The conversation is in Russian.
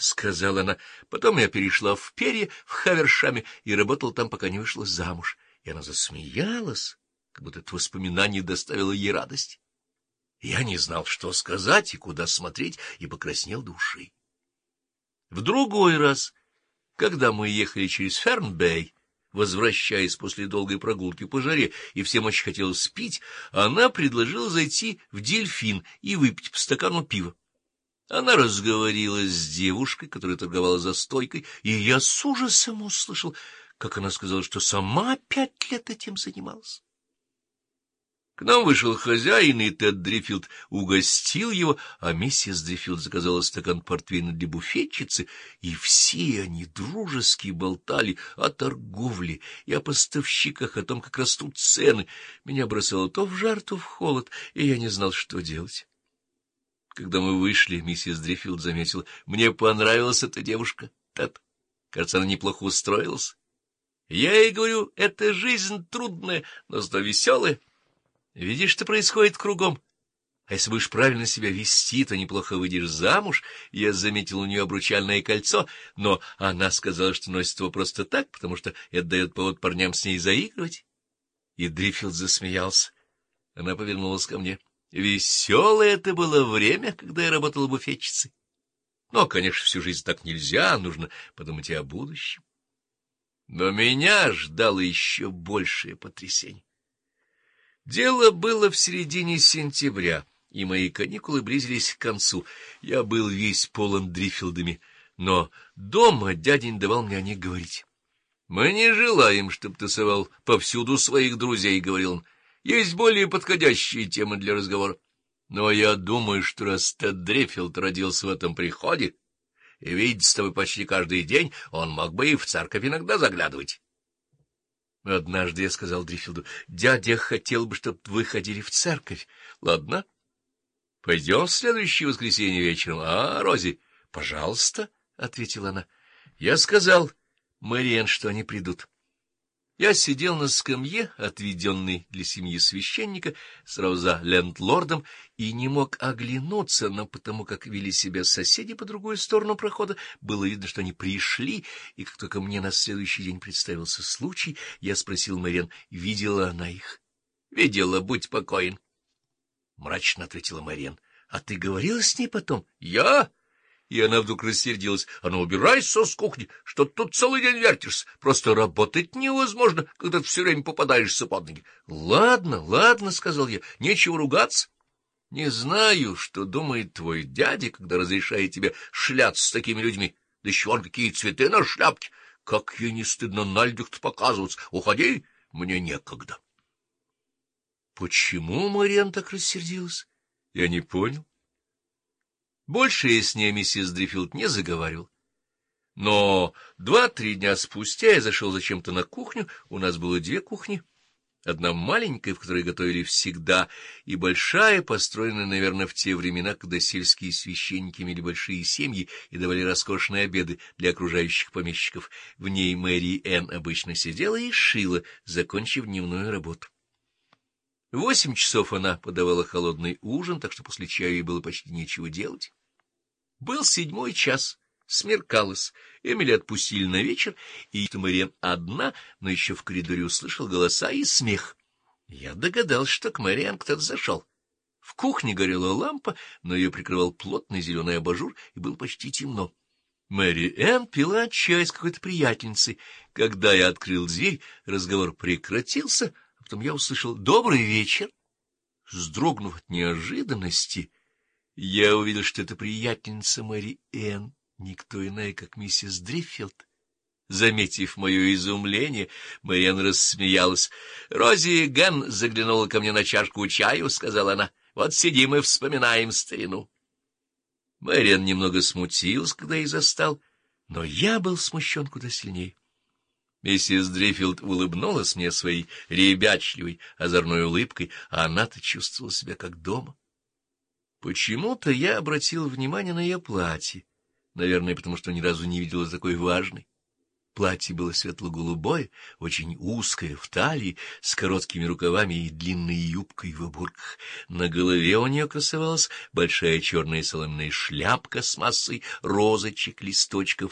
сказала она. Потом я перешла в перья в Хавершаме и работала там, пока не вышла замуж. И она засмеялась, как будто это воспоминание доставило ей радость. Я не знал, что сказать и куда смотреть, и покраснел до ушей. В другой раз, когда мы ехали через Ферн-Бэй, возвращаясь после долгой прогулки по жаре, и всем очень хотелось пить, она предложила зайти в «Дельфин» и выпить по стакану пива. Она разговорилась с девушкой, которая торговала за стойкой, и я с ужасом услышал, как она сказала, что сама 5 лет этим занималась. К нам вышел хозяин, и Тед Дрифилд угостил его, а миссис Дрифилд заказала стакан портвейна для буфетчицы, и все они дружески болтали о торговле и о поставщиках, о том, как растут цены. Меня бросало то в жар, то в холод, и я не знал, что делать. Когда мы вышли, миссис Дрифилд заметила: мне понравилась эта девушка, Тед. Кажется, она неплохо устроилась. Я ей говорю, эта жизнь трудная, но зато веселая. Видишь, что происходит кругом. А если будешь правильно себя вести, то неплохо выйдешь замуж. Я заметил у нее обручальное кольцо, но она сказала, что носит его просто так, потому что это дает повод парням с ней заигрывать. И Дрифилд засмеялся. Она повернулась ко мне. Веселое это было время, когда я работала буфетчицей. Но, конечно, всю жизнь так нельзя, нужно подумать и о будущем. Но меня ждало еще большее потрясение. Дело было в середине сентября, и мои каникулы близились к концу. Я был весь полон Дрифилдами, но дома дядя не давал мне о них говорить. — Мы не желаем, чтобы ты совал повсюду своих друзей, — говорил он. — Есть более подходящие темы для разговора. Но я думаю, что раз Тед Дрифилд родился в этом приходе и видит с тобой почти каждый день, он мог бы и в церковь иногда заглядывать. Однажды я сказал Дрифилду: дядя хотел бы, чтобы вы ходили в церковь. Ладно, пойдем в следующее воскресенье вечером. А, Рози? Пожалуйста, — ответила она. Я сказал Мэриэн, что они придут. Я сидел на скамье, отведенной для семьи священника, сразу за лендлордом, и не мог оглянуться, но потому как вели себя соседи по другую сторону прохода, было видно, что они пришли, и как только мне на следующий день представился случай, я спросил Мэриэн, видела она их. — Видела, будь покоен, — мрачно ответила Мэриэн. — А ты говорила с ней потом? — Я? И она вдруг рассердилась. — А ну, убирайся с кухни, что ты тут целый день вертишься. Просто работать невозможно, когда ты все время попадаешься под ноги. — Ладно, ладно, — сказал я, — нечего ругаться. Не знаю, что думает твой дядя, когда разрешает тебе шляться с такими людьми. Да еще вон какие цветы на шляпке. Как ей не стыдно на людях-то показываться. Уходи, мне некогда. Почему Мэриэн так рассердилась? Я не понял. Больше я с ней миссис Дрифилд не заговаривал. Но 2-3 дня спустя я зашел зачем-то на кухню. У нас было 2 кухни. Одна маленькая, в которой готовили всегда, и большая, построенная, наверное, в те времена, когда сельские священники имели большие семьи и давали роскошные обеды для окружающих помещиков. В ней Мэри Энн обычно сидела и шила, закончив дневную работу. В 8 часов она подавала холодный ужин, так что после чая ей было почти нечего делать. Был 7 час, смеркалось, Эмили отпустили на вечер, и Мэриэн одна, но еще в коридоре услышал голоса и смех. Я догадался, что к Мэриэн кто-то зашел. В кухне горела лампа, но ее прикрывал плотный зеленый абажур, и было почти темно. Мэриэн пила чай с какой-то приятельницей. Когда я открыл дверь, разговор прекратился, а потом я услышал «Добрый вечер». Вздрогнув от неожиданности, я увидел, что это приятельница Мэриэн, никто иная, как миссис Дрифилд. Заметив мое изумление, Мэриэн рассмеялась. — Рози Гэн заглянула ко мне на чашку чаю, — сказала она. — Вот сидим и вспоминаем старину. Мэриэн немного смутилась, когда я застал, но я был смущен куда сильнее. Миссис Дрифилд улыбнулась мне своей ребячливой, озорной улыбкой, а она-то чувствовала себя как дома. Почему-то я обратил внимание на ее платье, наверное, потому что ни разу не видела такой важной. Платье было светло-голубое, очень узкое, в талии, с короткими рукавами и длинной юбкой в оборках. На голове у нее красовалась большая черная соломенная шляпка с массой розочек, листочков